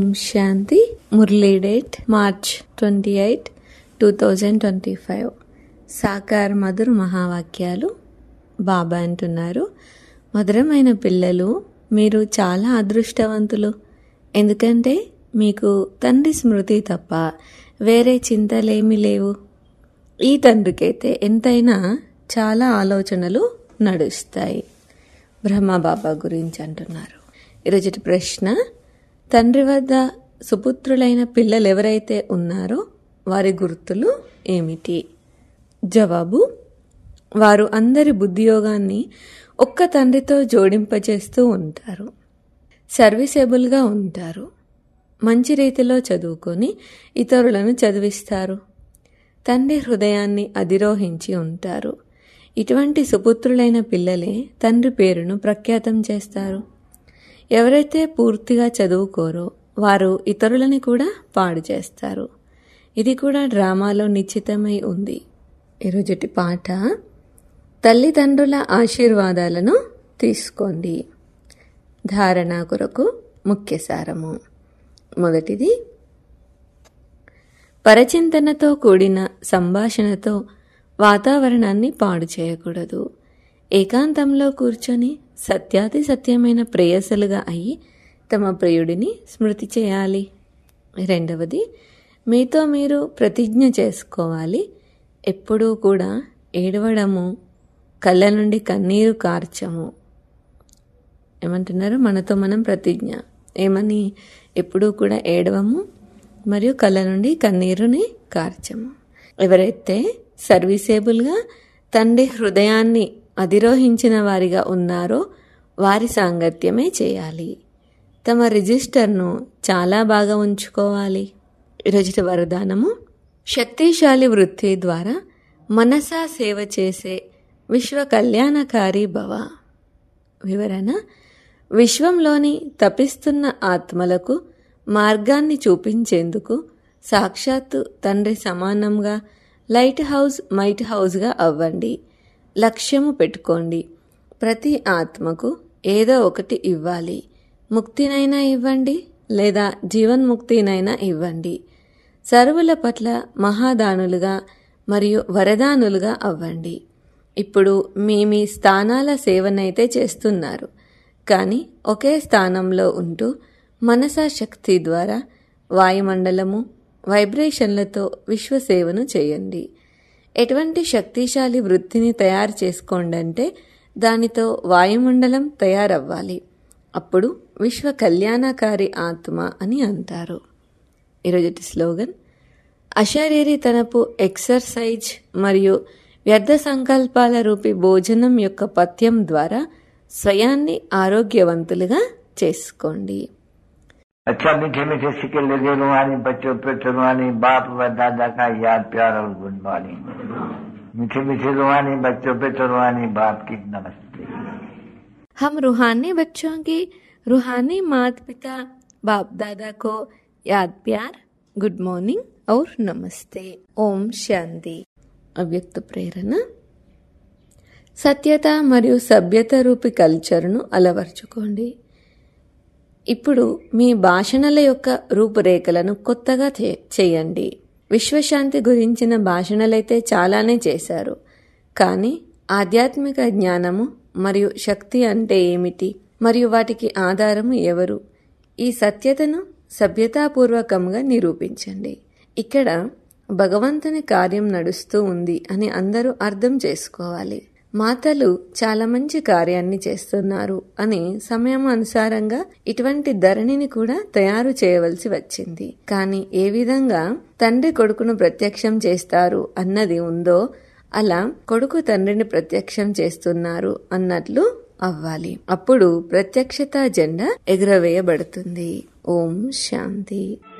ఓం శాంతి. మురళీ date March 28, 2025. సాకార్ మధుర్ మహావాక్యాలు. బాబా అంటున్నారు, మధురమైన పిల్లలు, మీరు చాలా అదృష్టవంతులు. ఎందుకంటే మీకు తండ్రి స్మృతి తప్ప వేరే చింతలేమీ లేవు. ఈ తండ్రికైతే ఎంతైనా చాలా ఆలోచనలు నడుస్తాయి. బ్రహ్మబాబా గురించి అంటున్నారు. ఈరోజు ప్రశ్న, తండ్రి వద్ద సుపుత్రులైన పిల్లలు ఎవరైతే ఉన్నారో వారి గుర్తులు ఏమిటి? జవాబు, వారు అందరి బుద్ధియోగాన్ని ఒక్క తండ్రితో జోడింపచేస్తూ ఉంటారు. సర్వీసెబుల్గా ఉంటారు. మంచి రీతిలో చదువుకొని ఇతరులను చదివిస్తారు. తండ్రి హృదయాన్ని అధిరోహించి ఉంటారు. ఇటువంటి సుపుత్రులైన పిల్లలే తండ్రి పేరును ప్రఖ్యాతం చేస్తారు. ఎవరైతే పూర్తిగా చదువుకోరో వారు ఇతరులని కూడా పాడు చేస్తారు. ఇది కూడా డ్రామాలో నిశ్చితమై ఉంది. ఈరోజుటి పాట, తల్లిదండ్రుల ఆశీర్వాదాలను తీసుకోండి. ధారణ కొరకు ముఖ్య సారము. మొదటిది, పరచింతనతో కూడిన సంభాషణతో వాతావరణాన్ని పాడు చేయకూడదు. ఏకాంతంలో కూర్చొని సత్యాతి సత్యమైన ప్రేయసులుగా అయి తమ ప్రియుడిని స్మృతి చేయాలి. రెండవది, మీతో మీరు ప్రతిజ్ఞ చేసుకోవాలి. ఎప్పుడూ కూడా ఏడవడము, కళ్ళ నుండి కన్నీరు కార్చము. ఏమంటున్నారు? మనతో మనం ప్రతిజ్ఞ ఏమని? ఎప్పుడూ కూడా ఏడవము మరియు కళ్ళ నుండి కన్నీరుని కార్చము. ఎవరైతే సర్వీసేబుల్గా తండ్రి హృదయాన్ని అధిరోహించిన వారిగా ఉన్నారో వారి సాంగత్యమే చేయాలి. తమ రిజిస్టర్ను చాలా బాగా ఉంచుకోవాలి. ఈరోజు వరదానము, శక్తిశాలి వృత్తి ద్వారా మనసా సేవ చేసే విశ్వ కళ్యాణకారి భవ. వివరణ, విశ్వంలోని తపిస్తున్న ఆత్మలకు మార్గాన్ని చూపించేందుకు సాక్షాత్తు తండ్రి సమానంగా లైట్ హౌస్ మైట్ హౌస్గా అవ్వండి. లక్ష్యము పెట్టుకోండి. ప్రతి ఆత్మకు ఏదో ఒకటి ఇవ్వాలి. ముక్తినైనా ఇవ్వండి లేదా జీవన్ముక్తినైనా ఇవ్వండి. సర్వుల పట్ల మహాదానులుగా మరియు వరదానులుగా అవ్వండి. ఇప్పుడు మీ స్థానాల సేవనైతే చేస్తున్నారు, కానీ ఒకే స్థానంలో ఉంటూ మనసా శక్తి ద్వారా వాయుమండలము వైబ్రేషన్లతో విశ్వసేవను చేయండి. ఎటువంటి శక్తిశాలి వృత్తిని తయారు చేసుకోండి అంటే దానితో వాయుమండలం తయారవ్వాలి. అప్పుడు విశ్వ కళ్యాణకారి ఆత్మ అని అంటారు. ఈరోజు స్లోగన్, అశరీరి తనపు ఎక్సర్సైజ్ మరియు వ్యర్థ సంకల్పాల రూపి భోజనం యొక్క పథ్యం ద్వారా స్వయాన్ని ఆరోగ్యవంతులుగా చేసుకోండి. अच्छा, मीठे मीठे सिक्के लगे रूहानी बच्चों पे रूहानी बाप व दादा का याद प्यार और गुड मॉर्निंग. मीठे मीठे रूहानी बच्चों पे रूहानी बाप की नमस्ते. हम रूहानी बच्चों की रूहानी माता पिता बाप दादा को याद प्यार, गुड मॉर्निंग और नमस्ते. ఓం శాంతి. అవ్యక్త ప్రేరణ, సత్యత మరియు సభ్యత రూపి కల్చర్ను అలవర్చుకోండి. ఇప్పుడు మీ భాషణల యొక్క రూపురేఖలను కొత్తగా చేయండి. విశ్వశాంతి గురించిన భాషణలైతే చాలానే చేశారు, కానీ ఆధ్యాత్మిక జ్ఞానము మరియు శక్తి అంటే ఏమిటి మరియు వాటికి ఆధారము ఎవరు? ఈ సత్యతను సభ్యతాపూర్వకంగా నిరూపించండి. ఇక్కడ భగవంతుని కార్యం నడుస్తూ ఉంది అని అందరూ అర్థం చేసుకోవాలి. మాతలు చాలా మంచి కార్యాన్ని చేస్తున్నారు అని సమయం అనుసారంగా ఇటువంటి ధరణిని కూడా తయారు చేయవలసి వచ్చింది. కానీ ఏ విధంగా తండ్రి కొడుకును ప్రత్యక్షం చేస్తారు అన్నది ఉందో అలా కొడుకు తండ్రిని ప్రత్యక్షం చేస్తున్నారు అన్నట్లు అవ్వాలి. అప్పుడు ప్రత్యక్షత జెండా ఎగురవేయబడుతుంది. ఓం శాంతి.